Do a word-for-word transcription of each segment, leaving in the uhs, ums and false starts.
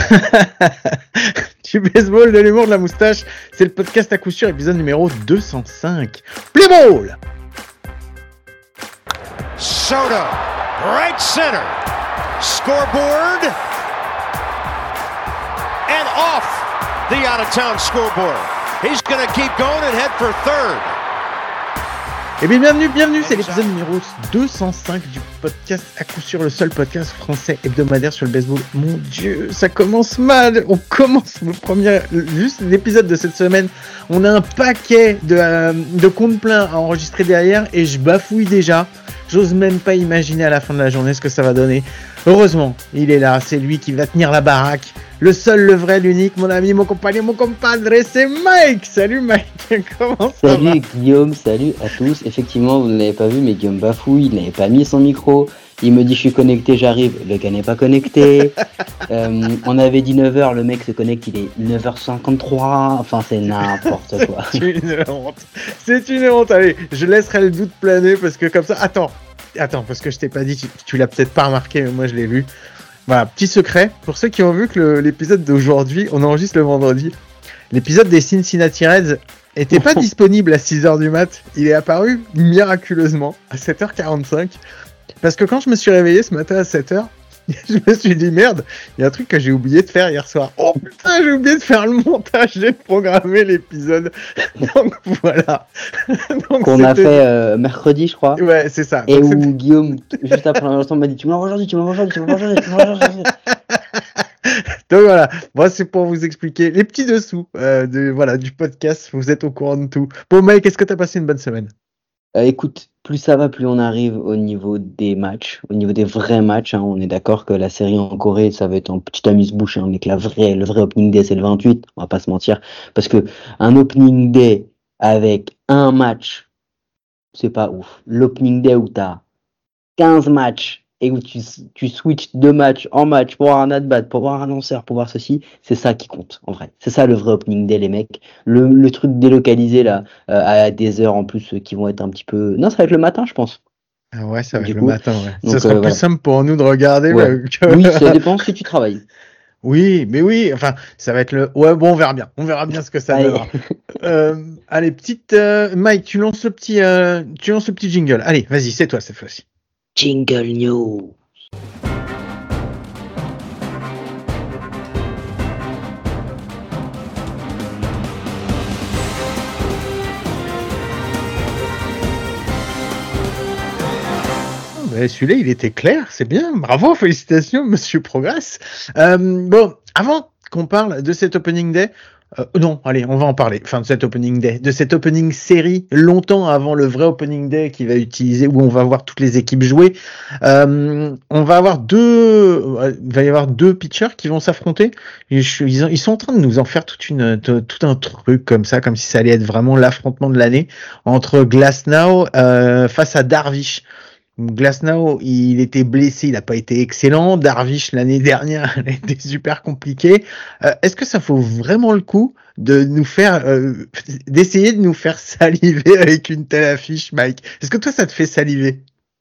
Du baseball, de l'humour, de la moustache, c'est le podcast à coup sûr, épisode numéro deux cent cinq. Play ball! Soto, right center, scoreboard, and off the out-of-town scoreboard. He's going to keep going and head for third. Eh bien, bienvenue, bienvenue, c'est l'épisode numéro deux cent cinq du podcast à coup sûr, le seul podcast français hebdomadaire sur le baseball. Mon Dieu, ça commence mal. On commence le premier, juste l'épisode de cette semaine. On a un paquet de, euh, de comptes pleins à enregistrer derrière et je bafouille déjà. J'ose même pas imaginer à la fin de la journée ce que ça va donner. Heureusement, il est là, c'est lui qui va tenir la baraque. Le seul, le vrai, l'unique, mon ami, mon compagnon, mon compadre, c'est Mike. Salut Mike, comment ça salut va? Salut Guillaume, salut à tous. Effectivement, vous ne l'avez pas vu, mais Guillaume bafouille, il n'avait pas mis son micro. Il me dit je suis connecté, j'arrive, le gars n'est pas connecté. euh, on avait dit neuf heures, le mec se connecte, il est neuf heures cinquante-trois. Enfin, c'est n'importe quoi. C'est une honte. C'est une honte. Allez, je laisserai le doute planer parce que comme ça... Attends, attends, parce que je t'ai pas dit, tu, tu l'as peut-être pas remarqué, mais moi je l'ai vu. Voilà, petit secret, pour ceux qui ont vu que le, l'épisode d'aujourd'hui, on enregistre le vendredi, l'épisode des Cincinnati Reds était pas disponible à six heures du mat. Il est apparu miraculeusement à sept heures quarante-cinq. Parce que quand je me suis réveillé ce matin à sept heures, je me suis dit merde, il y a un truc que j'ai oublié de faire hier soir. Oh putain, j'ai oublié de faire le montage, j'ai programmé l'épisode. Donc voilà. Donc, qu'on c'était... a fait euh, mercredi, je crois. Ouais, c'est ça. Et donc, où c'était... Guillaume, juste après l'enregistrement, m'a dit tu me l'envoies aujourd'hui, tu me l'envoies aujourd'hui, tu me l'envoies aujourd'hui, tu me l'envoies aujourd'hui. Donc voilà, moi c'est pour vous expliquer les petits dessous euh, de, voilà, du podcast, vous êtes au courant de tout. Bon Mike, est-ce que t'as passé une bonne semaine? Euh, écoute, plus ça va, plus on arrive au niveau des matchs, au niveau des vrais matchs. Hein, on est d'accord que la série en Corée, ça va être un petit amuse-bouche, hein, mais que la vraie, le vrai opening day, c'est le vingt-huit. On va pas se mentir, parce que un opening day avec un match, c'est pas ouf. L'opening day où t'as quinze matchs et où tu, tu switches de match en match pour voir un at-bat, pour voir un annonceur, pour voir ceci, c'est ça qui compte, en vrai. C'est ça le vrai opening day, les mecs. Le, le truc délocalisé, là, euh, à des heures en plus euh, qui vont être un petit peu... Non, ça va être le matin, je pense. Ah ouais, ça va du être coup, le matin, ouais. Donc, ça sera euh, plus voilà. simple pour nous de regarder. Ouais. Que... Oui, ça dépend si tu travailles. Oui, mais oui, enfin, ça va être le... Ouais, bon, on verra bien. On verra bien ce que ça allez. donnera. euh, allez, petite... Euh... Mike, tu lances le petit, euh... tu lances le petit jingle. Allez, vas-y, c'est toi cette fois-ci. Jingle News. Ben, celui-là, il était clair, c'est bien. Bravo, félicitations, Monsieur Progress. Euh, bon, avant qu'on parle de cet opening day, euh, non, allez, on va en parler. Enfin, de cet opening day, de cette opening série, longtemps avant le vrai opening day qui va utiliser, où on va voir toutes les équipes jouer. Euh, on va avoir deux, il va y avoir deux pitchers qui vont s'affronter. Ils, ils sont en train de nous en faire toute une, tout un truc comme ça, comme si ça allait être vraiment l'affrontement de l'année entre Glasnow euh, face à Darvish. Glasnow, il était blessé, il n'a pas été excellent. Darvish, l'année dernière, elle a été super compliquée. Euh, est-ce que ça vaut vraiment le coup de nous faire, euh, d'essayer de nous faire saliver avec une telle affiche, Mike? Est-ce que toi, ça te fait saliver?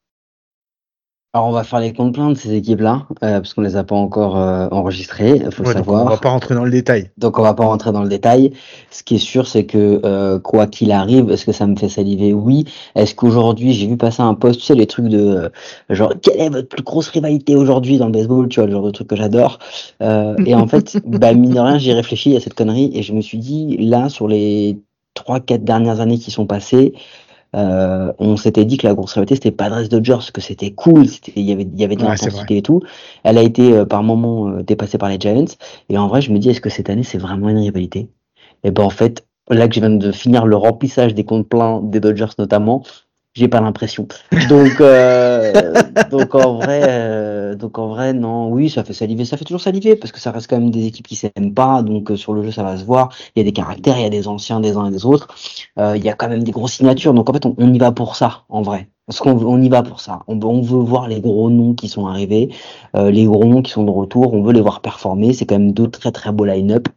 Alors on va faire les comptes pleins de ces équipes-là, euh, parce qu'on les a pas encore euh, enregistrées, il faut ouais, le savoir. Donc on va pas rentrer dans le détail. Donc on va pas rentrer dans le détail. Ce qui est sûr, c'est que euh, quoi qu'il arrive, est-ce que ça me fait saliver? Oui. Est-ce qu'aujourd'hui, j'ai vu passer un post, tu sais, les trucs de euh, genre quelle est votre plus grosse rivalité aujourd'hui dans le baseball, tu vois, le genre de truc que j'adore. Euh, et en fait, bah mine de rien, j'ai réfléchi à cette connerie et je me suis dit là sur les trois quatre dernières années qui sont passées. Euh, on s'était dit que la grosse rivalité c'était Padres Dodgers, que c'était cool, c'était il y avait il y avait de Ouais, l'intensité et tout. Elle a été euh, par moments euh, dépassée par les Giants et en vrai je me dis est-ce que cette année c'est vraiment une rivalité? Et ben en fait là que je viens de finir le remplissage des comptes pleins des Dodgers notamment, j'ai pas l'impression. Donc euh, donc en vrai euh, donc en vrai non, oui, ça fait saliver, ça fait toujours saliver parce que ça reste quand même des équipes qui s'aiment pas, donc euh, sur le jeu ça va se voir, il y a des caractères, il y a des anciens des uns et des autres. Euh, il y a quand même des grosses signatures, donc en fait on, on y va pour ça en vrai. Parce qu'on on y va pour ça. On, on veut voir les gros noms qui sont arrivés, euh, les gros noms qui sont de retour, on veut les voir performer, c'est quand même deux très très beaux line-up.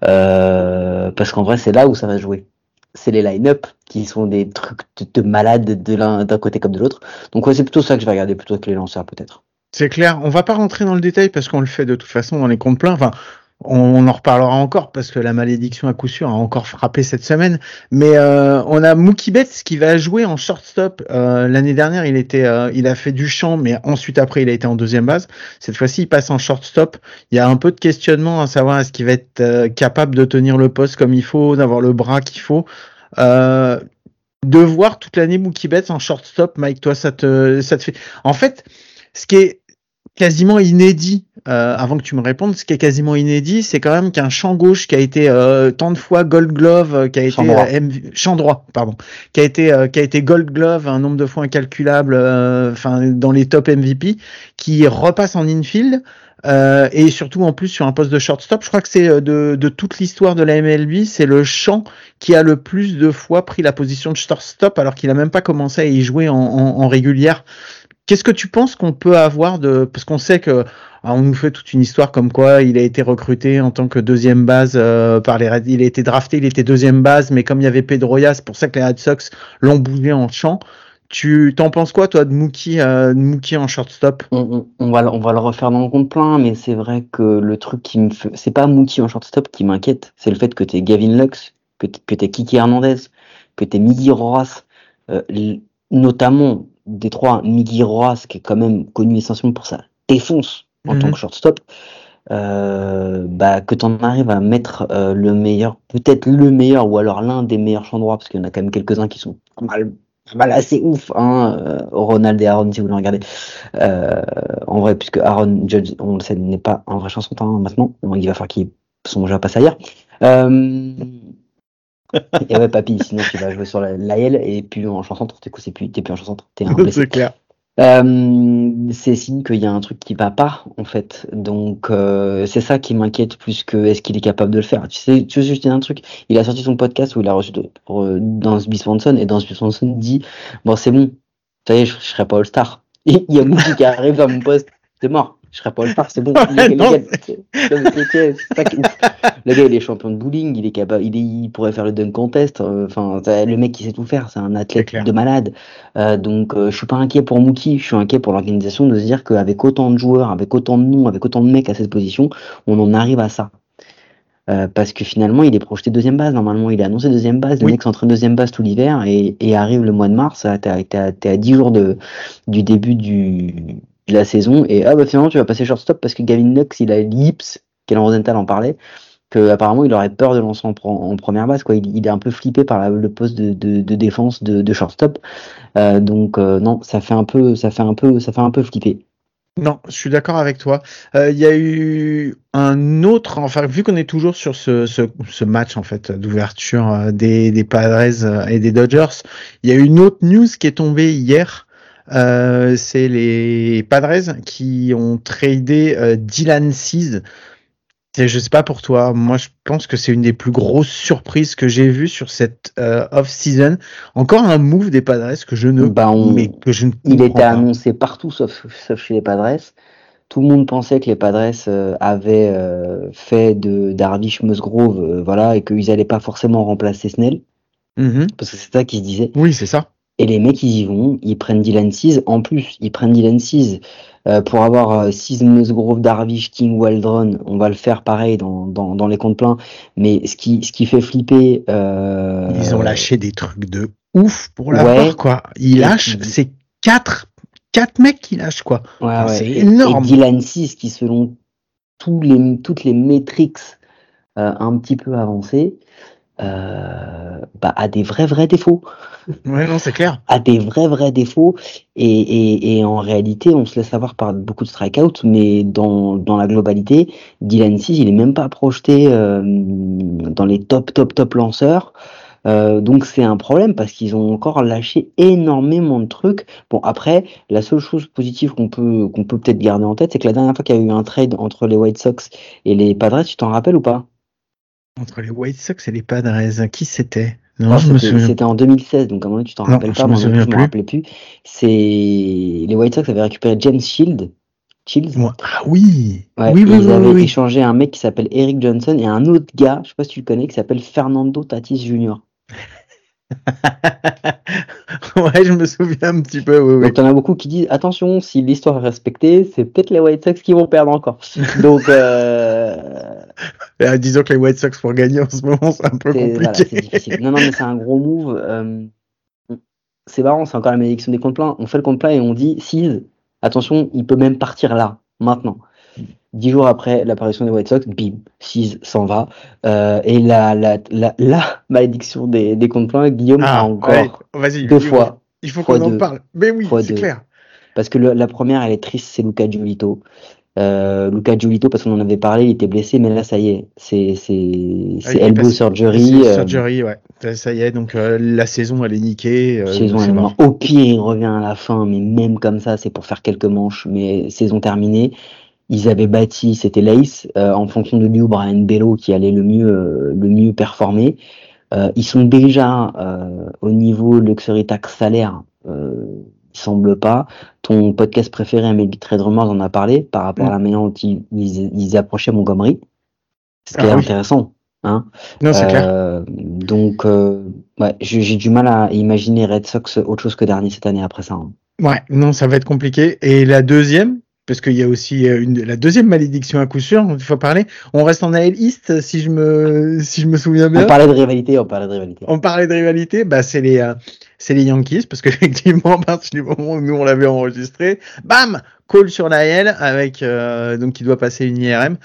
Euh, parce qu'en vrai c'est là où ça va se jouer. C'est les line-up qui sont des trucs de, de malades de l'un d'un côté comme de l'autre. Donc ouais, c'est plutôt ça que je vais regarder plutôt que les lanceurs peut-être. C'est clair. On va pas rentrer dans le détail parce qu'on le fait de toute façon dans les comptes pleins. Enfin, on, on en reparlera encore parce que la malédiction à coup sûr a encore frappé cette semaine. Mais euh, on a Mookie Betts qui va jouer en shortstop. Euh, l'année dernière, il était, euh, il a fait du champ, mais ensuite après, il a été en deuxième base. Cette fois-ci, il passe en shortstop. Il y a un peu de questionnement à savoir est-ce qu'il va être euh, capable de tenir le poste comme il faut, d'avoir le bras qu'il faut. Euh, de voir toute l'année Mookie Betts en shortstop, Mike, toi, ça te, ça te fait. En fait, ce qui est quasiment inédit, euh, avant que tu me répondes, ce qui est quasiment inédit, c'est quand même qu'un champ gauche qui a été euh, tant de fois Gold Glove, euh, qui a Champ été droit. euh, M V champ droit, pardon, qui a été euh, qui a été Gold Glove un nombre de fois incalculable, enfin euh, dans les top M V P, qui repasse en infield. Euh, et surtout en plus sur un poste de shortstop, je crois que c'est de, de toute l'histoire de la M L B, c'est le champ qui a le plus de fois pris la position de shortstop alors qu'il a même pas commencé à y jouer en, en, en régulière. Qu'est-ce que tu penses qu'on peut avoir de, parce qu'on sait que ah, on nous fait toute une histoire comme quoi il a été recruté en tant que deuxième base euh, par les Red, il a été drafté, il était deuxième base, mais comme il y avait Pedroia, c'est pour ça que les Red Sox l'ont bougé en champ. Tu t'en penses quoi toi de Mookie, euh, de Mookie en shortstop? On, on, on va, le- on va le refaire dans le compte plein, mais c'est vrai que le truc qui me fait. C'est pas Mookie en shortstop qui m'inquiète, c'est le fait que t'es Gavin Lux, que t'es, que t'es Kiki Hernandez, que t'es Miggy Rojas, euh, l- notamment des trois, Miggy Rojas, qui est quand même connu essentiellement pour sa défonce en tant Mm-hmm. que shortstop, euh, bah, que t'en arrives à mettre euh, le meilleur, peut-être le meilleur, ou alors l'un des meilleurs champs droits, parce qu'il y en a quand même quelques-uns qui sont pas mal, pas mal assez ouf, hein, euh, Ronald et Aaron, si vous voulez regarder. Euh, en vrai, puisque Aaron Judge, on le sait, n'est pas un vrai chanson hein, maintenant, il va falloir qu'il son jeu à passer ailleurs. Euh, et ouais, papy, sinon tu vas jouer sur la, l'A L et puis en chanson, t'es, c'est plus, t'es plus en chanson, t'es un blessé. C'est clair. Euh, c'est signe qu'il y a un truc qui va pas en fait, donc euh, c'est ça qui m'inquiète plus que est-ce qu'il est capable de le faire. Tu sais, tu veux juste dire un truc, il a sorti son podcast où il a reçu de, euh, Dansby Swanson et Dansby Swanson dit bon c'est bon, ça y est, je, je serai pas All-Star. Il y a Mookie qui arrive dans mon poste, c'est mort, je serai pas All-Star, c'est bon. Le gars, Non, le, gars, non, mais c'est, c'est, c'est pas que- le gars il est champion de bowling, il est capable, il, est, il pourrait faire le dunk contest, enfin euh, le mec qui sait tout faire, c'est un athlète clair. de malade. Euh, donc euh, je suis pas inquiet pour Mookie, je suis inquiet pour l'organisation de se dire qu'avec autant de joueurs, avec autant de noms, avec autant de mecs à cette position, on en arrive à ça. Euh, parce que finalement, il est projeté deuxième base. Normalement, il est annoncé deuxième base. Le Oui. mec s'entraîne deuxième base tout l'hiver et, et arrive le mois de mars. T'es à, t'es à, t'es à dix jours de, du début du, de la saison. Et ah bah finalement, tu vas passer shortstop parce que Gavin Lux, il a l'Ips, Kellen Rosenthal en parlait, que apparemment il aurait peur de lancer en, en première base. Quoi. Il, il est un peu flippé par la, le poste de, de, de défense de, de shortstop. Euh, donc euh, non, ça fait un peu, ça fait un peu, ça fait un peu flipper. Non, je suis d'accord avec toi. Euh, Il y a eu un autre, enfin vu qu'on est toujours sur ce, ce, ce match en fait d'ouverture euh, des, des Padres euh, et des Dodgers, il y a eu une autre news qui est tombée hier. Euh, c'est les Padres qui ont tradé euh, Dylan Cease. Et je sais pas pour toi, moi je pense que c'est une des plus grosses surprises que j'ai vues sur cette euh, off-season. Encore un move des Padres que je ne, bah on, mais que je ne il était pas. annoncé partout sauf, sauf chez les Padres. Tout le monde pensait que les Padres euh, avaient euh, fait de Darvish Musgrove, euh, voilà, et qu'ils allaient pas forcément remplacer Snell, Mm-hmm. parce que c'est ça qui se disait. Oui, c'est ça. Et les mecs, ils y vont, ils prennent Dylan Cease. En plus, ils prennent Dylan Cease euh, pour avoir euh, Cease, Musgrove, Darvish, King, Waldron. On va le faire pareil dans, dans, dans les comptes pleins. Mais ce qui, ce qui fait flipper... Euh... Ils ont lâché des trucs de ouf pour l'avoir, ouais, quoi. Ils lâchent, puis... c'est quatre, quatre mecs qui lâchent, quoi. Ouais, enfin, ouais. C'est et, énorme. Et Dylan Cease, qui selon tous les, toutes les métriques euh, un petit peu avancées, euh, bah, a des vrais, vrais défauts. Ouais, non, c'est clair. A des vrais, vrais défauts. Et, et, et en réalité, on se laisse avoir par beaucoup de strikeouts, mais dans, dans la globalité, Dylan Cease, il est même pas projeté euh, dans les top, top, top lanceurs. Euh, donc c'est un problème parce qu'ils ont encore lâché énormément de trucs. Bon après, la seule chose positive qu'on peut qu'on peut peut-être garder en tête, c'est que la dernière fois qu'il y a eu un trade entre les White Sox et les Padres, tu t'en rappelles ou pas? Entre les White Sox et les Padres, qui c'était? Non, Non, je me c'était, souviens. c'était en deux mille seize, donc à un moment tu t'en Non, rappelles je pas, me moi non plus, souviens je me plus. rappelais plus. C'est les White Sox avaient récupéré James Shield, Shields. Moi, ah oui. Ouais, Oui, et oui, ils oui, avaient oui, oui. échangé un mec qui s'appelle Eric Johnson et un autre gars, je sais pas si tu le connais, qui s'appelle Fernando Tatis Junior Ouais, je me souviens un petit peu. Oui, oui. Donc t'en as beaucoup qui disent attention, si l'histoire est respectée, c'est peut-être les White Sox qui vont perdre encore. Donc euh, Euh, disons que les White Sox pour gagner en ce moment, c'est un peu c'est compliqué. voilà, c'est difficile. Non non, mais c'est un gros move. Euh, c'est marrant, c'est encore la malédiction des comptes pleins. On fait le compte plein et on dit Seas, attention, il peut même partir là, maintenant. Dix jours après l'apparition des White Sox, bim, Seas s'en va. Euh, et la, la, la, la malédiction des, des comptes pleins, Guillaume a Ah, encore ouais, vas-y, deux vas-y, fois. il faut fois qu'on en deux, parle. Mais oui, fois c'est deux. clair. Parce que le, la première, elle est triste, c'est Luca Giolito. Euh, Luca Giolito, parce qu'on en avait parlé, il était blessé, mais là, ça y est, c'est c'est Ah, c'est il est elbow passé. surgery. C'est Euh, surgery, ouais. Ça, ça y est, donc euh, la saison, elle est niquée. euh, saison, c'est elle est mort. morte. Au pire, il revient à la fin, mais même comme ça, c'est pour faire quelques manches. Mais saison terminée, ils avaient bâti, c'était l'Ace, euh, en fonction de lui ou Brian Bello qui allait le mieux euh, le mieux performer. Euh, ils sont déjà euh, au niveau luxury tax salaire, euh, il semble pas. Ton podcast préféré, M L B Trade Rumors, en a parlé par rapport à la Mm. manière dont ils, ils, ils approchaient Montgomery. Ce qui est Ah oui, intéressant. Hein. non, c'est clair. Euh, donc, euh, ouais, j'ai j'ai du mal à imaginer Red Sox autre chose que dernier cette année après ça. Hein. Ouais, non, ça va être compliqué. Et la deuxième, parce qu'il y a aussi euh, une, la deuxième malédiction à coup sûr, dont il faut parler. On reste en A L East, si je me, si je me souviens On bien. parlait de rivalité, on parlait de rivalité. On parlait de rivalité, bah c'est les, euh, c'est les Yankees, parce qu'effectivement, à partir du moment où nous on l'avait enregistré, bam, call sur la L avec euh, donc il doit passer une I R M.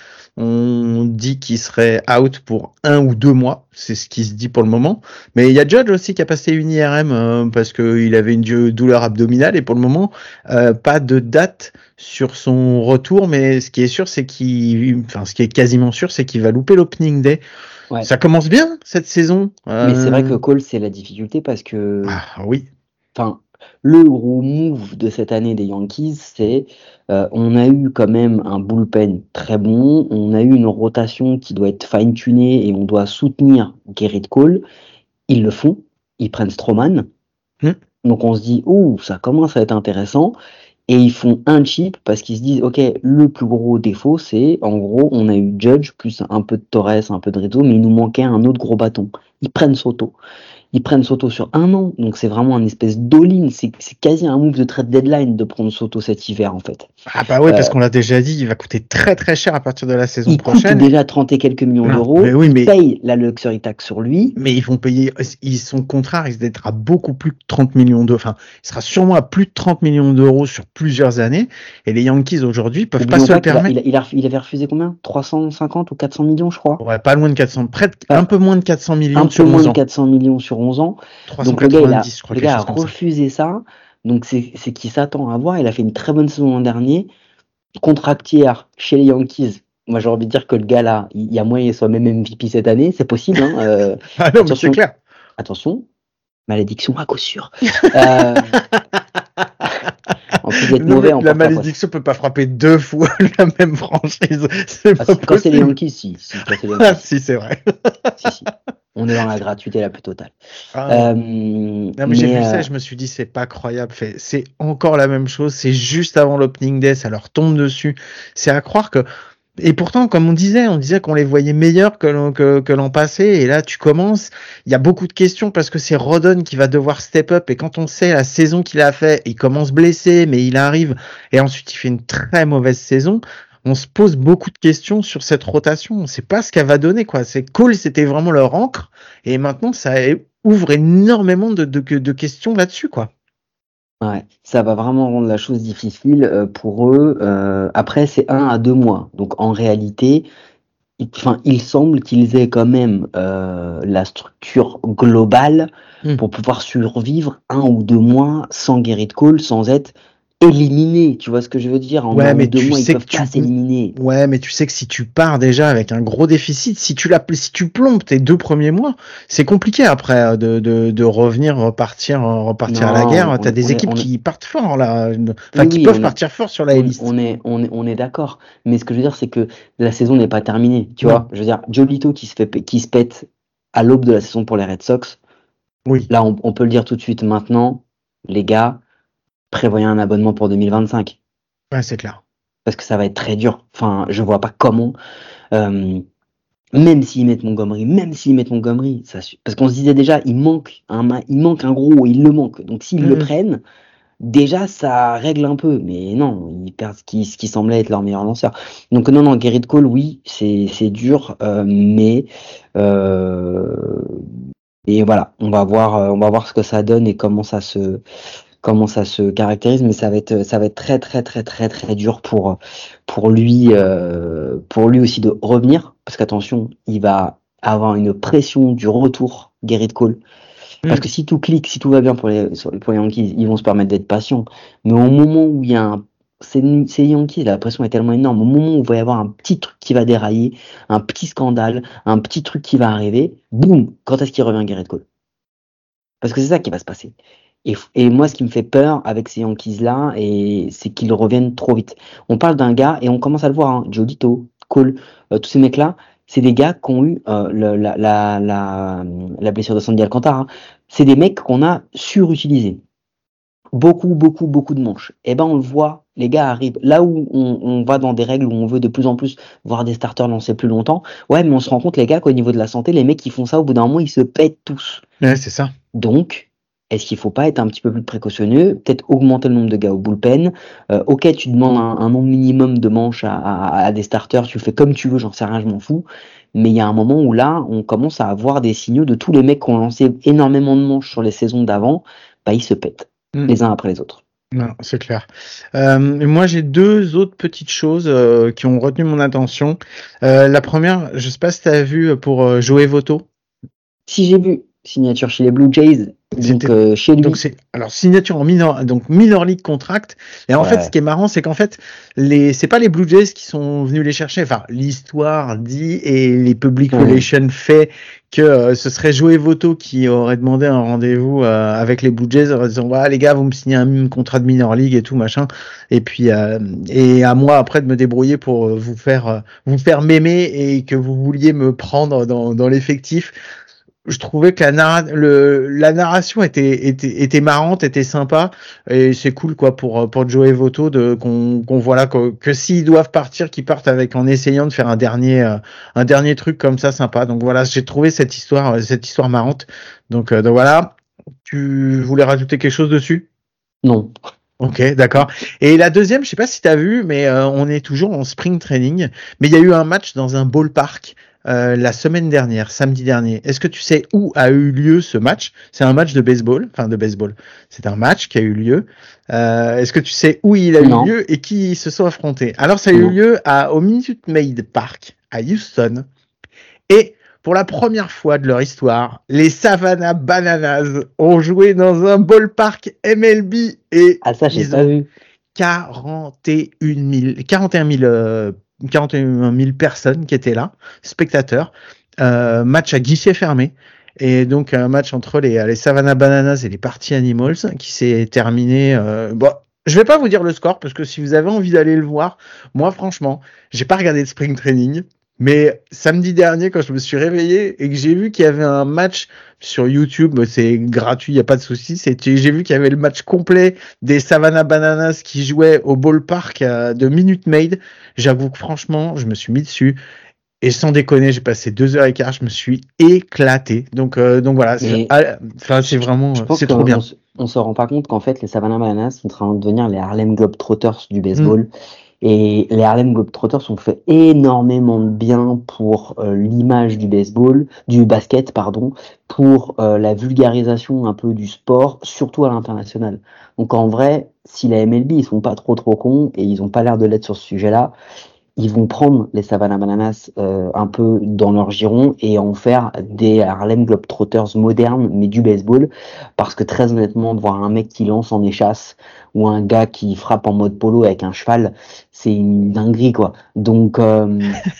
On dit qu'il serait out pour un ou deux mois, c'est ce qui se dit pour le moment. Mais il y a Judge aussi qui a passé une I R M euh, parce qu'il avait une douleur abdominale et pour le moment euh, pas de date sur son retour. Mais ce qui est sûr, c'est qu'il, enfin ce qui est quasiment sûr, c'est qu'il va louper l'opening day. Ouais. Ça commence bien cette saison. Euh... Mais c'est vrai que Cole, c'est la difficulté parce que, ah oui, enfin, le gros move de cette année des Yankees, c'est euh, on a eu quand même un bullpen très bon, on a eu une rotation qui doit être fine-tunée et on doit soutenir Gerrit Cole. Ils le font, ils prennent Stroman. Hmm. Donc on se dit, ouh, ça commence à être intéressant. Et ils font un chip parce qu'ils se disent, ok, le plus gros défaut, c'est, en gros, on a eu Judge, plus un peu de Torres, un peu de Rizzo, mais il nous manquait un autre gros bâton. Ils prennent Soto. Ils prennent Soto sur un an, donc c'est vraiment un espèce d'all-in, c'est, c'est quasi un move de trade deadline de prendre Soto cet hiver, en fait. Ah bah oui, Euh, parce qu'on l'a déjà dit, il va coûter très très cher à partir de la saison il prochaine. coûte déjà trente et quelques millions Non, d'euros, mais oui, il mais- paye la luxury tax sur lui. Mais ils vont payer, ils son contrat risque d'être à beaucoup plus de trente millions d'euros. Enfin, il sera sûrement à plus de trente millions d'euros sur plusieurs années. Et les Yankees aujourd'hui peuvent pas Oublions se le pas qu'il a- permettre. il, a- il, a- il avait refusé combien trois cent cinquante ou quatre cents millions, je crois. Ouais, pas loin de quatre cents, près de- Ouais. un peu moins de quatre cents millions Un sur peu moins onze de ans. quatre cents millions sur onze ans. trois cent Donc le gars, il a, quatre-vingt-dix, je crois, le quelque gars a chose comme ça. refusé ça. Donc c'est, c'est qu'il s'attend à voir. Il a fait une très bonne saison l'an dernier. Contractière chez les Yankees. Moi, j'ai envie de dire que le gars là, il y a moyen qu'il soit même M V P cette année. C'est possible. Hein. Euh, Ah non, mais attention. c'est clair. attention, malédiction à coup sûr. Euh, en plus d'être Non, mauvais, mais on la porte la poisse. malédiction peut pas frapper deux fois la même franchise. C'est Ah, pas si, quand c'est les possible. Yankees, si. si, quand c'est les Ah, Yankees, si, c'est vrai. si, si. On est dans la gratuité la plus totale. Ah, Euh, non, mais j'ai mais, vu ça euh, et je me suis dit, c'est pas croyable. Fait, c'est encore la même chose. C'est juste avant l'opening day, ça leur tombe dessus. C'est à croire que. Et pourtant, comme on disait, on disait qu'on les voyait meilleurs que l'an, que, que l'an passé. Et là, tu commences. Il y a beaucoup de questions parce que c'est Rodon qui va devoir step up. Et quand on sait la saison qu'il a fait, il commence blessé, mais il arrive. Et ensuite, il fait une très mauvaise saison. On se pose beaucoup de questions sur cette rotation. On sait pas ce qu'elle va donner, quoi. C'est cool, c'était vraiment leur encre. Et maintenant, ça ouvre énormément de, de, de questions là-dessus, quoi. Ouais, ça va vraiment rendre la chose difficile euh, pour eux. Euh, après, c'est un à deux mois. Donc, en réalité, il, enfin, il semble qu'ils aient quand même euh, la structure globale Mm. pour pouvoir survivre un ou deux mois sans Gerrit Cole, sans être éliminés. Tu vois ce que je veux dire? En Ouais, un mais ou deux tu mois, ils sais peuvent que pas tu- s'éliminer. Ouais, mais tu sais que si tu pars déjà avec un gros déficit, si tu la, si tu plombes tes deux premiers mois, c'est compliqué après euh, de, de, de revenir, repartir, euh, repartir à la Non, guerre. on- T'as on des est- équipes on est- qui partent fort là, enfin Oui, qui oui, peuvent on est- partir fort sur la On, liste. on est, on est, on est d'accord. Mais ce que je veux dire, c'est que la saison n'est pas terminée. Tu Non. vois, je veux dire, Giolito qui se fait, qui se pète à l'aube de la saison pour les Red Sox. Oui. Là, on, on peut le dire tout de suite maintenant, les gars, prévoyez un abonnement pour deux mille vingt-cinq. Ouais, c'est clair. Parce que ça va être très dur. Enfin, je vois pas comment. Euh, même s'ils mettent Montgomery, même s'ils mettent Montgomery, ça, parce qu'on se disait déjà, il manque un, il manque un gros, il le manque. Donc s'ils mmh. le prennent, déjà ça règle un peu. Mais non, ils perdent ce qui, ce qui semblait être leur meilleur lanceur. Donc non, non, Gerrit Cole, oui, c'est, c'est dur, euh, mais euh, et voilà, on va voir, on va voir ce que ça donne et comment ça se comment ça se caractérise, mais ça va être ça va être très très très très très dur pour pour lui euh, pour lui aussi de revenir, parce qu'attention, il va avoir une pression du retour, Gerrit Cole, parce que si tout clique, si tout va bien pour les pour les Yankees, ils vont se permettre d'être patients, mais au moment où il y a un c'est ces Yankees, la pression est tellement énorme, au moment où il va y avoir un petit truc qui va dérailler, un petit scandale, un petit truc qui va arriver, boum, quand est-ce qu'il revient, Gerrit Cole? Parce que c'est ça qui va se passer. Et, et moi, ce qui me fait peur avec ces Yankees-là, et c'est qu'ils reviennent trop vite. On parle d'un gars, et on commence à le voir, hein, Giolito, Cole, euh, tous ces mecs-là, c'est des gars qui ont eu euh, le, la, la, la, la blessure de Sandy Alcantara. Hein. C'est des mecs qu'on a surutilisés. Beaucoup, beaucoup, beaucoup de manches. Et ben, on le voit, les gars arrivent. Là où on, on va dans des règles où on veut de plus en plus voir des starters lancer plus longtemps, ouais, mais on se rend compte, les gars, qu'au niveau de la santé, les mecs qui font ça, au bout d'un moment, ils se pètent tous. Ouais, c'est ça. Donc, est-ce qu'il ne faut pas être un petit peu plus précautionneux, peut-être augmenter le nombre de gars au bullpen, euh, ok, tu demandes un, un nombre minimum de manches à, à, à des starters, tu le fais comme tu veux, j'en sais rien, je m'en fous, mais il y a un moment où là, on commence à avoir des signaux de tous les mecs qui ont lancé énormément de manches sur les saisons d'avant, bah ils se pètent, mmh. les uns après les autres. Non, c'est clair. Euh, moi, j'ai deux autres petites choses euh, qui ont retenu mon attention. Euh, la première, je sais pas si tu as vu pour euh, Joey Votto. Si, j'ai vu. Signature chez les Blue Jays, donc euh, chez lui. Donc c'est alors signature en minor, donc minor league contract. Et en ouais. fait, ce qui est marrant, c'est qu'en fait, les c'est pas les Blue Jays qui sont venus les chercher. Enfin, l'histoire dit et les public ouais. relations fait que euh, ce serait Joey Votto qui aurait demandé un rendez-vous euh, avec les Blue Jays en disant voilà les gars, vous me signez un contrat de minor league et tout machin. Et puis euh, et à moi après de me débrouiller pour euh, vous faire euh, vous faire mémer et que vous vouliez me prendre dans dans l'effectif. Je trouvais que la, narra- le, la narration était, était, était marrante, était sympa, et c'est cool quoi pour pour Joey Votto de qu'on, qu'on voit là que, que s'ils doivent partir, qu'ils partent avec en essayant de faire un dernier euh, un dernier truc comme ça sympa. Donc voilà, j'ai trouvé cette histoire cette histoire marrante. Donc euh, donc voilà, tu voulais rajouter quelque chose dessus? Non. Ok, d'accord. Et la deuxième, je sais pas si tu as vu, mais euh, on est toujours en spring training, mais il y a eu un match dans un ballpark. Euh, la semaine dernière, samedi dernier. Est-ce que tu sais où a eu lieu ce match? C'est un match de baseball, enfin de baseball. C'est un match qui a eu lieu. Euh, est-ce que tu sais où il a non. eu lieu et qui se sont affrontés? Alors ça a non. eu lieu à, au Minute Maid Park à Houston. Et pour la première fois de leur histoire, les Savannah Bananas ont joué dans un ballpark M L B et ah, ça, ils j'ai pas vu. quarante et un mille, quarante et un mille euh, quarante et un mille personnes qui étaient là, spectateurs, euh, match à guichet fermé, et donc un match entre les, les Savannah Bananas et les Party Animals qui s'est terminé. Euh, bon, je vais pas vous dire le score parce que si vous avez envie d'aller le voir, moi franchement, j'ai pas regardé de spring training, mais samedi dernier quand je me suis réveillé et que j'ai vu qu'il y avait un match sur YouTube, c'est gratuit, il y a pas de souci, c'était j'ai vu qu'il y avait le match complet des Savannah Bananas qui jouaient au ballpark de Minute Maid. J'avoue que franchement, je me suis mis dessus et sans déconner, j'ai passé deux heures et quart, je me suis éclaté. Donc euh, donc voilà, c'est, enfin c'est vraiment c'est trop bien. On, on se rend pas compte qu'en fait les Savannah Bananas sont en train de devenir les Harlem Globetrotters du baseball. Mmh. Et les Harlem Globetrotters ont fait énormément de bien pour euh, l'image du baseball, du basket, pardon, pour euh, la vulgarisation un peu du sport, surtout à l'international. Donc en vrai, si la M L B, ils sont pas trop trop cons, et ils ont pas l'air de l'être sur ce sujet-là, ils vont prendre les Savannah Bananas euh, un peu dans leur giron et en faire des Harlem Globetrotters modernes, mais du baseball, parce que très honnêtement, de voir un mec qui lance en échasse ou un gars qui frappe en mode polo avec un cheval, c'est une dinguerie quoi. Donc euh,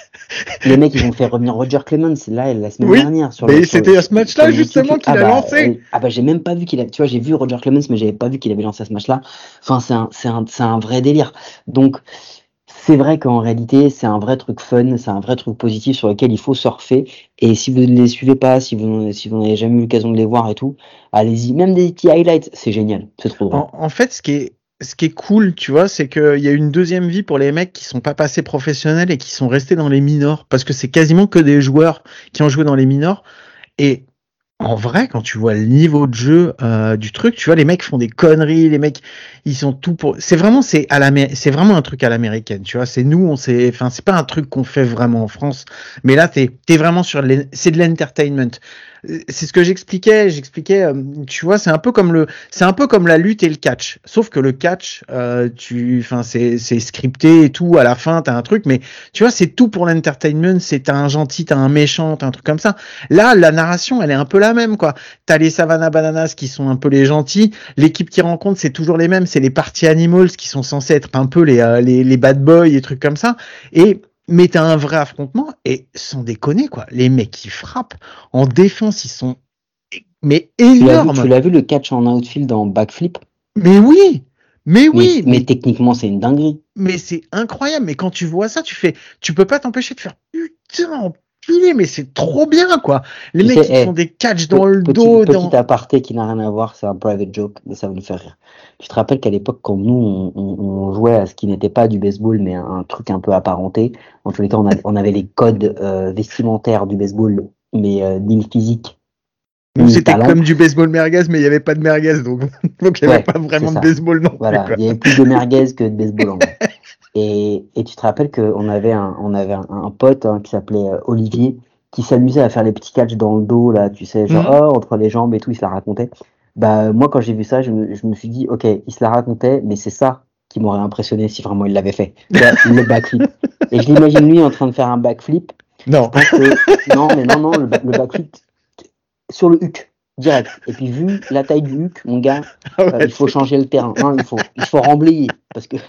les mecs ils vont faire revenir Roger Clemens là la semaine oui, dernière sur mais le, c'était sur, à ce match-là justement qu'il ah a bah, lancé. Euh, ah bah j'ai même pas vu qu'il a, tu vois, j'ai vu Roger Clemens mais j'avais pas vu qu'il avait lancé à ce match-là. Enfin c'est un c'est un c'est un vrai délire. Donc c'est vrai qu'en réalité, c'est un vrai truc fun, c'est un vrai truc positif sur lequel il faut surfer. Et si vous ne les suivez pas, si vous si vous n'avez jamais eu l'occasion de les voir et tout, allez-y. Même des petits highlights, c'est génial, c'est trop drôle. En, en fait, ce qui est ce qui est cool, tu vois, c'est qu'il y a une deuxième vie pour les mecs qui sont pas passés professionnels et qui sont restés dans les minors, parce que c'est quasiment que des joueurs qui ont joué dans les minors. Et en vrai, quand tu vois le niveau de jeu euh, du truc, tu vois, les mecs font des conneries, les mecs, ils sont tout pour. C'est vraiment, c'est à l'amé... c'est vraiment un truc à l'américaine, tu vois. C'est nous, on sait, enfin, c'est pas un truc qu'on fait vraiment en France, mais là, t'es, t'es vraiment sur, les... c'est de l'entertainment. C'est ce que j'expliquais, j'expliquais, euh, tu vois, c'est un peu comme le, c'est un peu comme la lutte et le catch. Sauf que le catch, euh, tu, enfin, c'est, c'est scripté et tout. À la fin, t'as un truc, mais tu vois, c'est tout pour l'entertainment. C'est t'as un gentil, t'as un méchant, t'as un truc comme ça. Là, la narration, elle est un peu la même, quoi. T'as les Savannah Bananas qui sont un peu les gentils. L'équipe qui rencontre, c'est toujours les mêmes. C'est les Party Animals qui sont censés être un peu les, euh, les, les bad boys et trucs comme ça. Et mais t'as un vrai affrontement et sans déconner, quoi. Les mecs qui frappent en défense, ils sont mais Tu l'as vu, énormes. tu l'as vu le catch en outfield en backflip? Mais oui, mais Mais, oui, mais mais, techniquement, c'est une dinguerie. mais c'est incroyable. Mais quand tu vois ça, tu fais, tu peux pas t'empêcher de faire putain, empilé, mais c'est trop bien, quoi. Les Tu mecs sais, qui te eh, font des catchs pe- dans le petit, dos, petit dans. aparté qui n'a rien à voir, c'est un private joke, mais ça va nous faire rire. Tu te rappelles qu'à l'époque, quand nous, on, on- on jouait à ce qui n'était pas du baseball, mais un, un truc un peu apparenté, en tous les cas, on, a- on avait les codes euh, vestimentaires du baseball, mais euh, ni le physique, Nous, ni le c'était talent. comme du baseball merguez, mais il y avait pas de merguez, donc donc il y avait Ouais, pas c'est vraiment de ça. baseball non plus, Voilà, quoi. il y avait plus de merguez que de baseball en vrai. Et, et tu te rappelles qu'on avait un, on avait un, un pote hein, qui s'appelait euh, Olivier, qui s'amusait à faire les petits catchs dans le dos, là, tu sais, genre, Mhm. oh, entre les jambes et tout, il se la racontait. Bah, moi, quand j'ai vu ça, je me, je me suis dit, ok, il se la racontait, mais c'est ça qui m'aurait impressionné si vraiment il l'avait fait. Tu vois, le backflip. Et je l'imagine lui en train de faire un backflip. Je Non. pense que, non, mais non, non, le, ba- le backflip sur le huc, direct. Et puis, vu la taille du huc, mon gars, Ah euh, ouais, il faut c'est- changer le terrain. Non, il faut, il faut remblayer. Parce que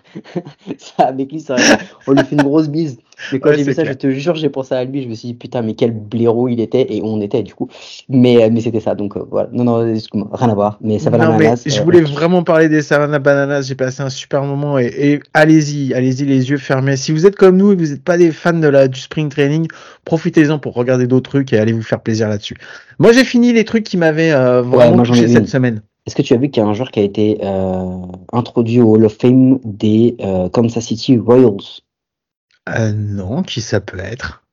ça, avec lui, ça aurait été- on lui fait une grosse bise. Mais quand ouais, j'ai vu c'est ça, je clair. te jure, j'ai pensé à lui. Je me suis dit, putain, mais quel blaireau il était. Et on était, du coup. Mais, euh, mais c'était ça. Donc, euh, voilà. Non, non, excuse-moi, rien à voir. Mais ça va la Non, mais ananas. je Euh, on voulais kiffe. vraiment parler des Savannah Bananas. J'ai passé un super moment et, et allez-y, allez-y les yeux fermés. Si vous êtes comme nous et que vous n'êtes pas des fans de la, du spring training, profitez-en pour regarder d'autres trucs et allez vous faire plaisir là-dessus. Moi, j'ai fini les trucs qui m'avaient euh, Ouais, vraiment moi, j'en ai touché cette une. semaine. Est-ce que tu as vu qu'il y a un joueur qui a été euh, introduit au Hall of Fame des euh, Kansas City Royals? Euh, non, qui ça peut être?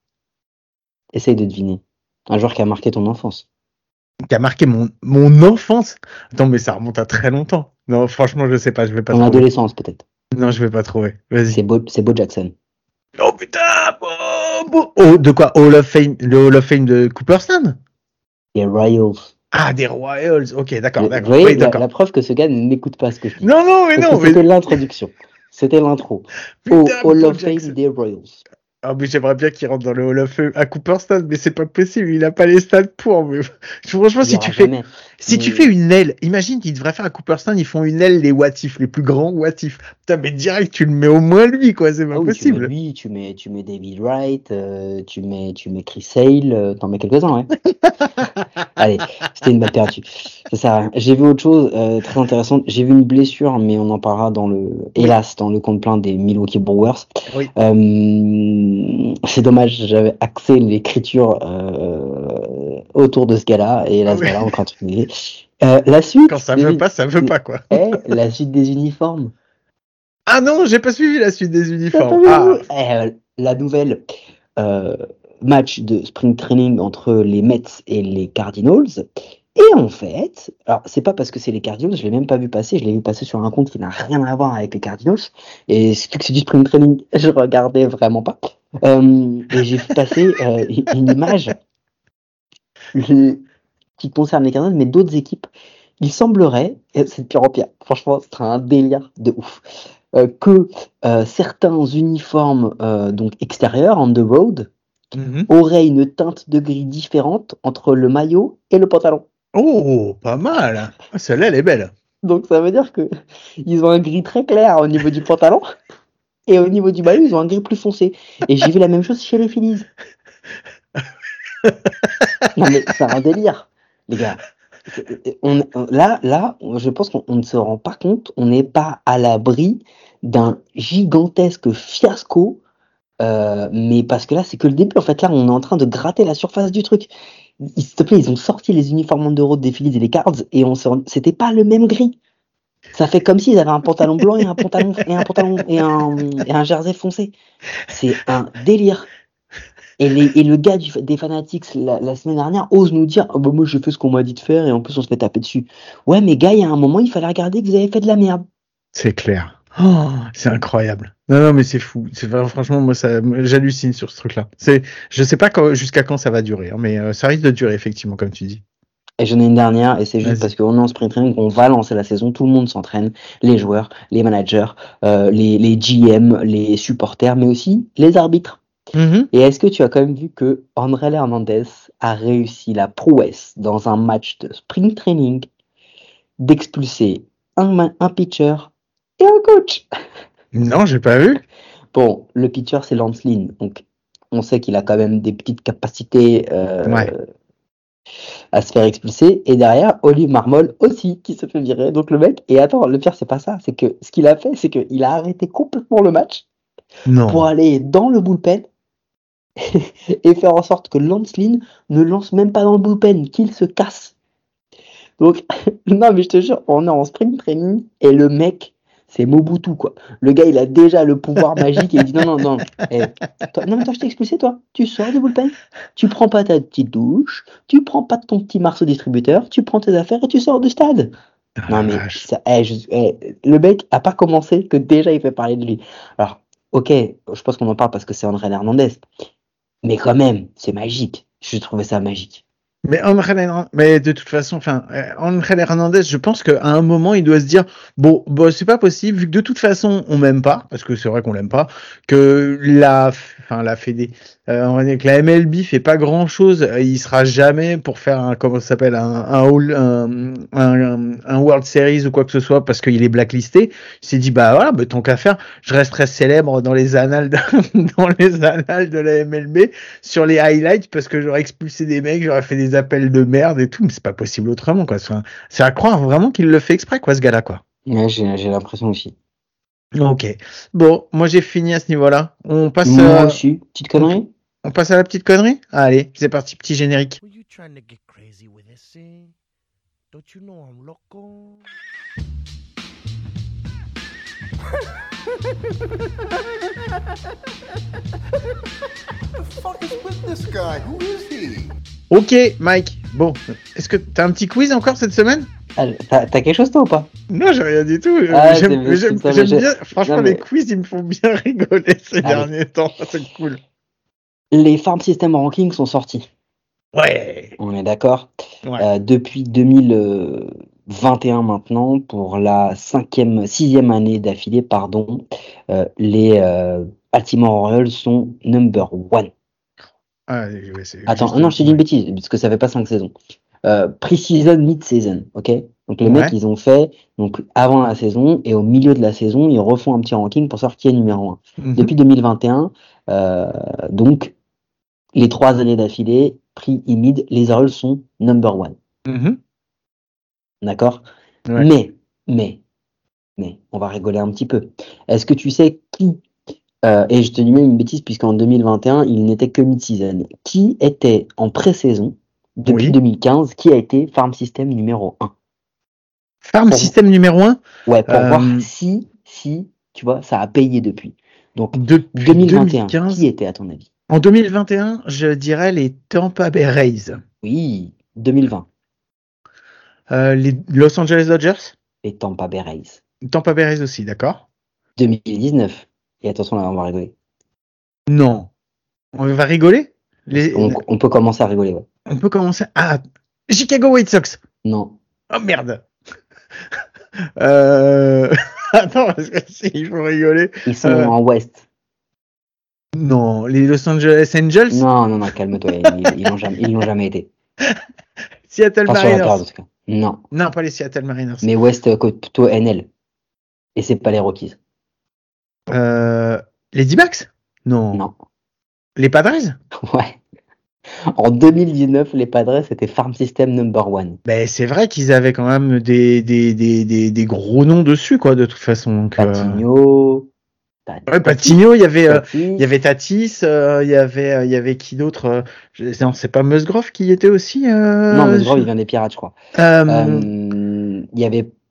Essaye de deviner. Un joueur qui a marqué ton enfance. Qui a marqué mon, mon enfance. Attends, mais ça remonte à très longtemps. Non, franchement, je sais pas, je vais pas Ton trouver. adolescence, peut-être. Non, je vais pas trouver. C'est Vas-y. Bo, c'est Bo Jackson. Oh putain! Oh, bon. Oh, de quoi? Hall of Fame, le Hall of Fame de Cooperstown? Les Royals. Ah, des Royals. Ok, d'accord, Le- vous d'accord. voyez Oui, la, la d'accord. preuve que ce gars n'écoute pas ce que je dis. Non, non, mais Parce que non, mais c'était l'introduction. C'était l'intro. Au putain, Hall Bo of Fame Jackson. des Royals. Ah, mais j'aimerais bien qu'il rentre dans le Hall of Fame à Cooperstown, mais c'est pas possible, il a pas les stats pour. Mais... Franchement, Il y si aura tu fais, jamais. si tu Mais fais une aile, imagine qu'ils devraient faire à Cooperstown, ils font une aile les what if, les plus grands what if. Putain, mais direct, tu le mets au moins lui, quoi, c'est pas ah oui, tu mets possible. lui, tu mets, tu mets David Wright, euh, tu mets, tu mets Chris Sale, euh, t'en mets quelques-uns, ouais. Allez, c'était une balle perdue. Ça sert à rien. J'ai vu autre chose euh, très intéressante. J'ai vu une blessure, mais on en parlera dans le, Oui, hélas, dans le compte plein des Milwaukee Brewers. oui. Euh, c'est dommage, j'avais axé l'écriture euh, autour de ce gars-là, et Ah hélas, oui. voilà, encore un truc négligé. Euh, la suite, Quand ça des veut uni- pas, ça veut pas, quoi. eh, la suite des uniformes. Ah non, j'ai pas suivi la suite des T'as pas uniformes. vu Ah, Eh, euh, la nouvelle euh, match de spring training entre les Mets et les Cardinals. Et en fait, alors c'est pas parce que c'est les Cardinals, je l'ai même pas vu passer, je l'ai vu passer sur un compte qui n'a rien à voir avec les Cardinals. Et vu que c'est du spring training, je regardais vraiment pas. Euh, et j'ai vu passer euh, une image le- qui concerne les Cardinals, mais d'autres équipes. Il semblerait, et c'est de pire en pire, franchement, c'est un délire de ouf, euh, que euh, certains uniformes euh, donc extérieurs, on the road, mhm. auraient une teinte de gris différente entre le maillot et le pantalon. Oh, pas mal. Ah, celle-là, elle est belle. Donc ça veut dire que ils ont un gris très clair au niveau du pantalon et au niveau du maillot, ils ont un gris plus foncé. Et j'ai vu la même chose chez les Phillies. Non mais c'est un délire, les gars. C'est- On, on- là, là, je pense qu'on on ne se rend pas compte, on n'est pas à l'abri d'un gigantesque fiasco, euh, mais parce que là, c'est que le début. En fait, là, on est en train de gratter la surface du truc. S'il te plaît, ils ont sorti les uniformes de road des Phillies et des Cards et on se rend- c'était pas le même gris. Ça fait comme s'ils avaient un pantalon blanc et un pantalon et un pantalon et un, et un jersey foncé. C'est un délire. Et, les, et le gars du, des Fanatics la, la semaine dernière ose nous dire oh bah moi je fais ce qu'on m'a dit de faire et en plus on se fait taper dessus. Ouais mais gars, il y a un moment il fallait regarder que vous avez fait de la merde. C'est clair. Oh, c'est incroyable. Non non mais c'est fou. C'est franchement moi ça j'hallucine sur ce truc-là. C'est je sais pas quand, jusqu'à quand ça va durer, hein, mais euh, ça risque de durer effectivement comme tu dis. Et j'en ai une dernière, et c'est juste Vas-y. parce qu'on est en sprint training, on va lancer la saison, tout le monde s'entraîne, les joueurs, les managers, euh, les, les G M, les supporters, mais aussi les arbitres. Mm-hmm. Et est-ce que tu as quand même vu que André Hernandez a réussi la prouesse dans un match de sprint training d'expulser un, un pitcher et un coach? Non, j'ai pas vu. Bon, le pitcher c'est Lance Lynn, donc on sait qu'il a quand même des petites capacités euh, Ouais. à se faire expulser, et derrière Olive Marmol aussi qui se fait virer. Donc le mec, et attends, le pire c'est pas ça, c'est que ce qu'il a fait, c'est qu'il a arrêté complètement le match Non. pour aller dans le bullpen et faire en sorte que Lance Lynn ne lance même pas dans le bullpen, qu'il se casse. Donc non mais je te jure, on est en spring training et le mec c'est Mobutu quoi. Le gars il a déjà le pouvoir magique et il dit non non non, hey, toi, non mais toi je t'ai expulsé toi, tu sors du bullpen, tu prends pas ta petite douche, tu prends pas ton petit marceau distributeur, tu prends tes affaires et tu sors du stade. Ah, non mais ça, hey, je, hey, le mec a pas commencé que déjà il fait parler de lui. Alors ok, je pense qu'on en parle parce que c'est André Hernandez, mais quand même c'est magique. Je trouvais ça magique. Mais André Hernandez, mais de toute façon, enfin, André Hernandez, je pense qu'à un moment, il doit se dire, bon, bon, c'est pas possible, vu que de toute façon, on m'aime pas, parce que c'est vrai qu'on l'aime pas, que la, enfin, la Fédé, euh, on va dire que la M L B fait pas grand chose, il sera jamais pour faire un, comment ça s'appelle, un, un, all, un, un, un World Series ou quoi que ce soit, parce qu'il est blacklisté. Il s'est dit, bah voilà, bah, tant qu'à faire, je resterai célèbre dans les annales de, dans les annales de la M L B, sur les highlights, parce que j'aurais expulsé des mecs, j'aurais fait des appels de merde et tout, mais c'est pas possible autrement, quoi. C'est, c'est à croire vraiment qu'il le fait exprès, quoi, ce gars-là, quoi. Ouais, j'ai, j'ai l'impression aussi. Ok. Bon, moi j'ai fini à ce niveau-là. On passe. Moi euh, aussi. Petite connerie. On passe à la petite connerie. Allez, c'est parti, petit générique. Were you trying to get crazy with this thing? Don't you know I'm loco? The fuck is with this guy? Who is he? Ok, Mike. Bon, est-ce que t'as un petit quiz encore cette semaine? Allez, t'as, t'as quelque chose toi ou pas? Non, j'ai rien du tout. Ah, j'aime c'est- j'aime, putain, j'aime mais bien. Franchement, non, mais- les quiz, ils me font bien rigoler ces Allez. derniers temps. C'est cool. Les Farm System Rankings sont sortis. Ouais. On est d'accord. Ouais. Euh, depuis deux mille vingt et un maintenant, pour la cinquième, sixième année d'affilée, pardon, euh, les euh, Baltimore Orioles sont number one. Ah, ouais, c'est Attends, juste- non, je te dis une bêtise, parce que ça fait pas cinq saisons. Euh, Pre-season, mid-season, ok? Donc les Ouais. mecs, ils ont fait donc avant la saison et au milieu de la saison, ils refont un petit ranking pour savoir qui est numéro un. Mhm. Depuis deux mille vingt et un, euh, donc les trois années d'affilée, pre et mid, les Orioles sont number one, Mhm. d'accord? Ouais. Mais, mais, mais, on va rigoler un petit peu. Est-ce que tu sais qui, euh, et je te dis même une bêtise puisqu'en deux mille vingt et un, il n'était que mid-season, qui était en pré-saison depuis Oui. deux mille quinze, qui a été Farm System numéro un? Farm Pour- System numéro un. Ouais, pour Euh, voir si, si, tu vois, ça a payé depuis. Donc, Depuis deux mille vingt et un, deux mille quinze. qui était à ton avis? En deux mille vingt et un, je dirais les Tampa Bay Rays. Oui, deux mille vingt, Euh, les Los Angeles Dodgers. les Tampa Bay Rays. Tampa Bay Rays aussi, d'accord? deux mille dix-neuf, et attention là, on va rigoler. Non. On va rigoler? Les... On, on peut commencer à rigoler, ouais. On peut commencer. Ah, Chicago White Sox. Non, Oh merde. euh... Attends, parce que si, il faut rigoler. ils sont Euh, en Ouest. Non, les Los Angeles Angels. Non, non, non, calme-toi, ils, ils l'ont jamais, ils l'ont jamais été. Seattle Pas sur la carte, en Mariners. tout cas. Non, Non, pas les Seattle Mariners. mais Ouest euh, plutôt N L. Et c'est pas les Rockies. Euh... Les D-backs. Non. Non. Les Padres. Ouais. En deux mille dix-neuf, les Padres étaient Farm System number one. Ben c'est vrai qu'ils avaient quand même des des, des, des, des gros noms dessus, quoi, de toute façon. Donc, euh, Patino. Tatis, Ouais, Patino, il y avait, euh, Tatis. il y avait Tatis, euh, il y avait, euh, il y avait qui d'autre euh, je- Non, c'est pas Musgrove qui y était aussi. Euh, Non, Musgrove, je- il vient des Pirates, je crois. Euh, Euh, Il y avait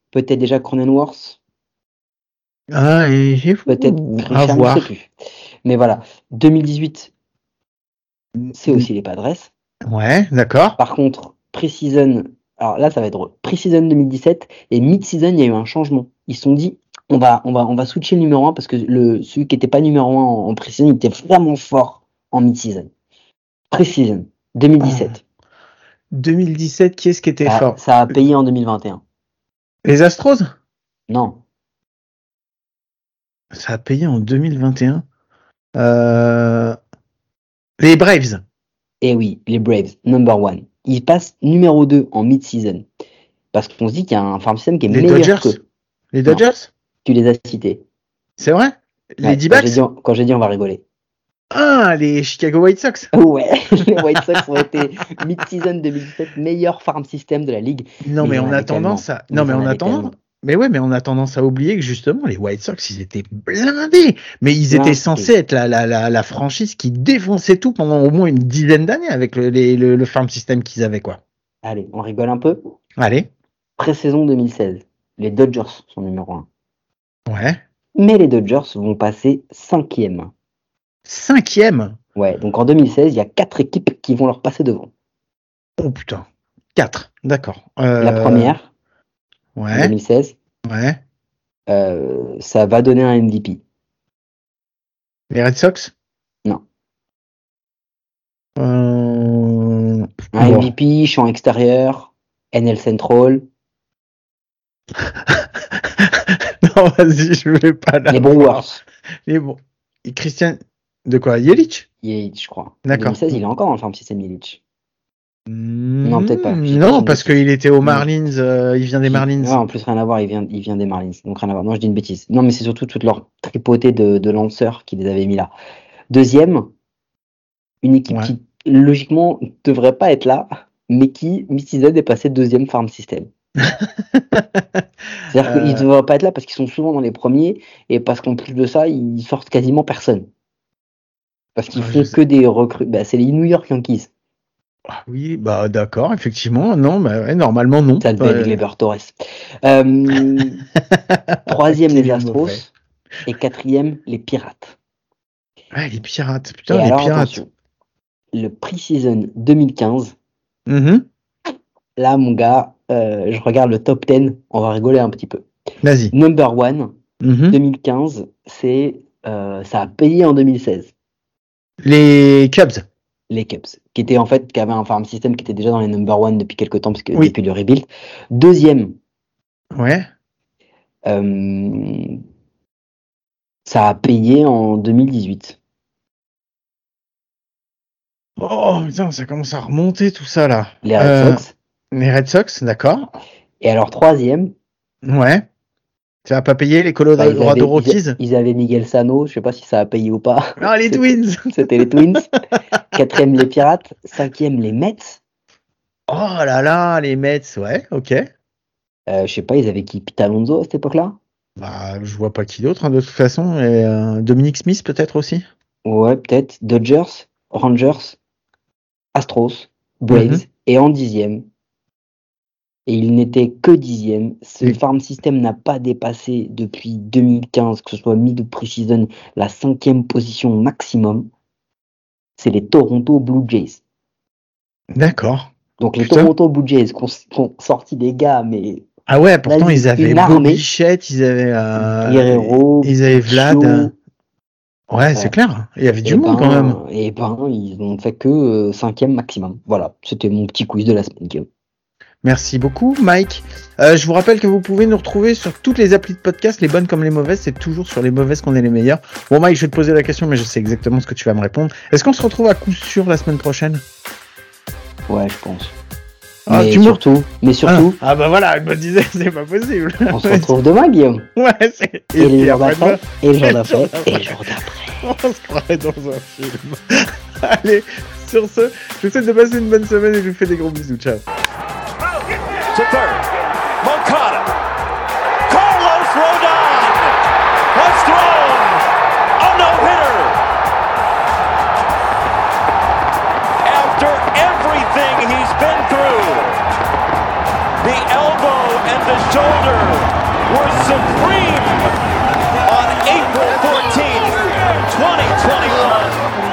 peut-être déjà Cronenworth, Ah, et j'ai peut-être à Grisham, voir. je sais plus. Mais voilà, deux mille dix-huit, c'est aussi les Padres. Ouais, d'accord. Par contre, Pre-season, alors là, ça va être drôle. Pre-season deux mille dix-sept et mid-season, il y a eu un changement. Ils se sont dit, on va, on va, on va switcher le numéro un parce que le, celui qui n'était pas numéro un en, en Pre-season, il était vraiment fort en mid-season. Pre-season, deux mille dix-sept. deux mille dix-sept, qui est-ce qui était Ça, fort? ça a payé en deux mille vingt et un. Les Astros? Non. Ça a payé en deux mille vingt et un. Euh... Les Braves. Eh oui, les Braves, number one. Ils passent numéro deux en mid-season. Parce qu'on se dit qu'il y a un farm system qui est Les meilleur Dodgers. que. Les Non. Dodgers? Tu les as cités. C'est vrai? Les Ouais, quand D-backs? j'ai dit, quand j'ai dit, on va rigoler. Ah, les Chicago White Sox. Ouais, les White Sox ont été mid-season deux mille dix-sept meilleur farm system de la ligue. Non, mais ils en on a avaient tendance tellement. à. Non, Ils mais en on a avaient tendance. tellement. Mais ouais, mais on a tendance à oublier que justement, les White Sox, ils étaient blindés. Mais ils étaient Blindés. censés être la, la, la, la franchise qui défonçait tout pendant au moins une dizaine d'années avec le, les- le, le farm system qu'ils avaient, quoi. Allez, on rigole un peu. Allez. Pré-saison deux mille seize, les Dodgers sont numéro un. Ouais. Mais les Dodgers vont passer cinquième. Cinquième. Ouais, donc en deux mille seize, il y a quatre équipes qui vont leur passer devant. Oh putain. Quatre. D'accord. Euh, La première, en Ouais. deux mille seize, Ouais. euh, ça va donner un M V P. Les Red Sox? Non. Euh... Un bon. M V P, champ extérieur, N L Central, Non, vas-y, je vais pas là. les Brewers. Les bons. Et Christian. De quoi? Yelich? Yelich, je crois. En D'accord. deux mille seize, il est encore dans le farm system Yelich. Non, peut-être pas. Je dis pas Non, une parce bêtise. qu'il était aux Marlins. euh, il vient des Marlins. Ouais, en plus, rien à voir, il vient, il vient des Marlins. Donc, rien à voir. Non, je dis une bêtise. Non, mais c'est surtout toute leur tripotée de, de lanceurs qui les avaient mis là. Deuxième, une équipe Ouais. qui, logiquement, devrait pas être là, mais qui, mid-season, est passée deuxième farm system. C'est-à-dire qu'ils ne Euh, devraient pas être là parce qu'ils sont souvent dans les premiers et parce qu'en plus de ça, ils sortent quasiment personne. Parce qu'ils Ouais, font je sais. que des recrues. Bah, c'est les New York Yankees. Ah oui, bah d'accord, effectivement. Non, bah ouais, normalement non. Ça devait être Ouais. Gleyber Torres. Euh, troisième, Qu'il les est Astros. mauvais. Et quatrième, les Pirates. Ah, les pirates. Et Putain, les alors, pirates. attention, le pre-season deux mille quinze, Mhm. là, mon gars, euh, je regarde le top dix, on va rigoler un petit peu. Vas-y. Number one, Mhm. deux mille quinze, c'est, euh, ça a payé en deux mille seize. Les Cubs. Les Cubs, qui étaient en fait, qui avaient un farm system qui était déjà dans les number one depuis quelques temps, parce que Oui. depuis le rebuild. Deuxième, Ouais. euh, ça a payé en deux mille dix-huit. Oh putain, ça commence à remonter tout ça là. Les Red Euh, Sox. Les Red Sox, d'accord. Et alors, troisième, Ouais. Ça va pas payer les bah, ils, Colorado avaient, ils, Rockies? ils avaient Miguel Sano, je sais pas si ça a payé ou pas. Ah, les C'était- Twins. C'était les Twins. Quatrième, les Pirates. Cinquième, les Mets. Oh là là, les Mets, ouais, ok. Euh, je sais pas, ils avaient qui? Pete Alonso à cette époque-là? Bah, je vois pas qui d'autre, hein, de toute façon. Et, euh, Dominic Smith, peut-être aussi. Ouais, peut-être. Dodgers, Rangers, Astros, Braves. Mhm. Et en dixième. Et il n'était que dixième. Ce Et- farm system n'a pas dépassé depuis deux mille quinze, que ce soit mid ou pre-season, la cinquième position maximum. C'est les Toronto Blue Jays. D'accord. Donc les Putain. Toronto Blue Jays qui ont, qui ont sorti des gars, mais Ah ouais, pourtant Vas-y, ils avaient une armée. Bobichette, ils avaient euh, Guerrero, ils avaient Vlad. Chio, Ouais, c'est Ouais. clair. Il y avait du et monde ben, quand même. Et ben, ils ont fait que euh, cinquième maximum. Voilà, c'était mon petit quiz de la semaine, Guillaume. Merci beaucoup, Mike. Euh, je vous rappelle que vous pouvez nous retrouver sur toutes les applis de podcast, les bonnes comme les mauvaises. C'est toujours sur les mauvaises qu'on est les meilleurs. Bon, Mike, je vais te poser la question, mais je sais exactement ce que tu vas me répondre. Est-ce qu'on se retrouve à coup sûr la semaine prochaine? Ouais, je pense. Ah, mais, tu me- surtout, mais surtout, Ah, ah bah voilà, je me disais, c'est pas possible. on se retrouve demain, Guillaume. Ouais, c'est... Et, les jours après d'après, et le jour Et le d'après, jour et le jour d'après. on se croirait dans un film. Allez, sur ce, je vous souhaite de passer une bonne semaine et je vous fais des gros bisous. Ciao. To third. Moncada. Carlos Rodon has thrown a no-hitter. After everything he's been through, the elbow and the shoulder were supreme on April fourteenth, twenty twenty-one.